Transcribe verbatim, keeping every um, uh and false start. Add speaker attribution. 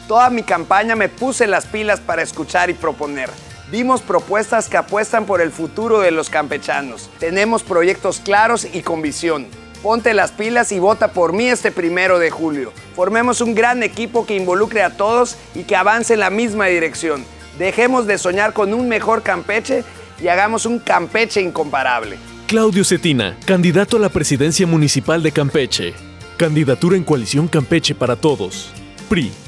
Speaker 1: Toda mi campaña me puse las pilas para escuchar y proponer. Dimos propuestas que apuestan por el futuro de los campechanos. Tenemos proyectos claros y con visión. Ponte las pilas y vota por mí este primero de julio. Formemos un gran equipo que involucre a todos y que avance en la misma dirección. Dejemos de soñar con un mejor Campeche y hagamos un Campeche incomparable.
Speaker 2: Claudio Cetina, candidato a la presidencia municipal de Campeche. Candidatura en Coalición Campeche para Todos. P R I.